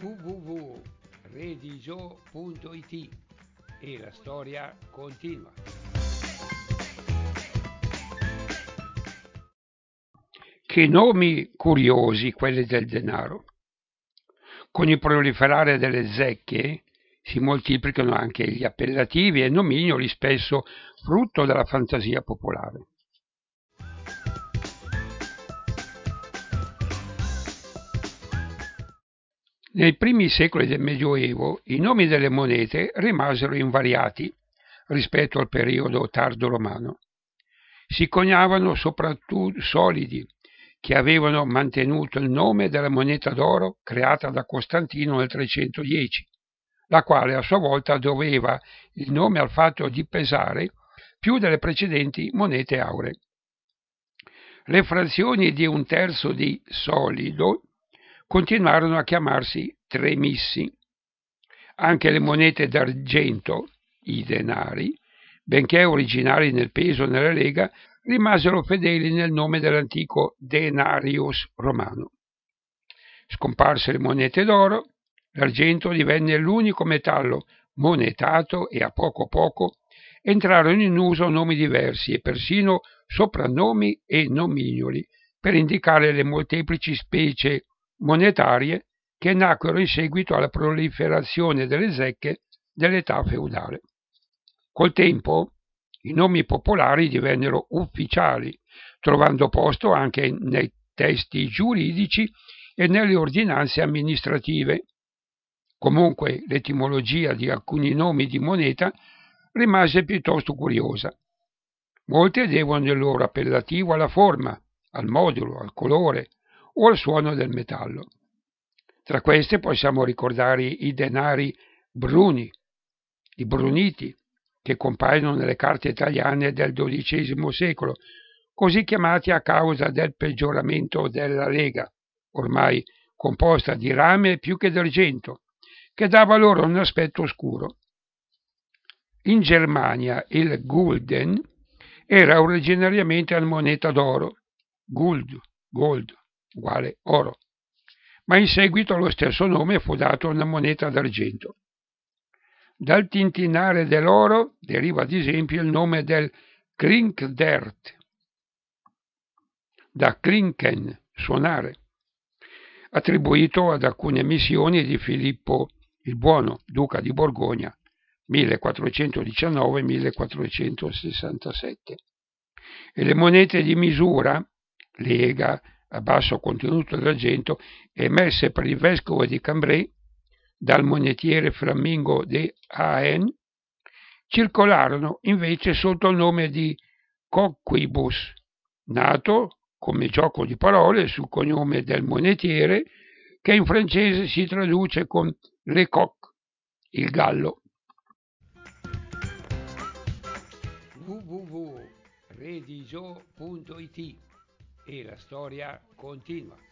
www.redigio.it e la storia continua. Che nomi curiosi quelli del denaro. Con il proliferare delle zecche si moltiplicano anche gli appellativi e nomignoli, spesso frutto della fantasia popolare. Nei primi secoli del Medioevo i nomi delle monete rimasero invariati rispetto al periodo tardo-romano. Si coniavano soprattutto solidi che avevano mantenuto il nome della moneta d'oro creata da Costantino nel 310, la quale a sua volta doveva il nome al fatto di pesare più delle precedenti monete auree. Le frazioni di un terzo di solido continuarono a chiamarsi tremissi. Anche le monete d'argento, i denari, benché originari nel peso e nella lega, rimasero fedeli nel nome dell'antico denarius romano. Scomparse le monete d'oro, l'argento divenne l'unico metallo monetato e a poco entrarono in uso nomi diversi e persino soprannomi e nomignoli per indicare le molteplici specie monetarie che nacquero in seguito alla proliferazione delle zecche dell'età feudale. Col tempo i nomi popolari divennero ufficiali, trovando posto anche nei testi giuridici e nelle ordinanze amministrative. Comunque l'etimologia di alcuni nomi di moneta rimase piuttosto curiosa. Molte devono il loro appellativo alla forma, al modulo, al colore o al suono del metallo. Tra queste possiamo ricordare i denari bruni, i bruniti, che compaiono nelle carte italiane del XII secolo, così chiamati a causa del peggioramento della lega, ormai composta di rame più che d'argento, che dava loro un aspetto scuro. In Germania il Gulden era originariamente una moneta d'oro, gold uguale oro, ma in seguito lo stesso nome fu dato a una moneta d'argento. Dal tintinnare dell'oro deriva ad esempio il nome del Klinkdirt, da klinken, suonare, attribuito ad alcune missioni di Filippo il Buono, duca di Borgogna, 1419-1467. E le monete di misura, lega a basso contenuto d'argento, emesse per il vescovo di Cambrai dal monetiere Flamingo de Haen, circolarono invece sotto il nome di coquibus, nato come gioco di parole sul cognome del monetiere, che in francese si traduce con le coq, il gallo. www.redigio.it e la storia continua.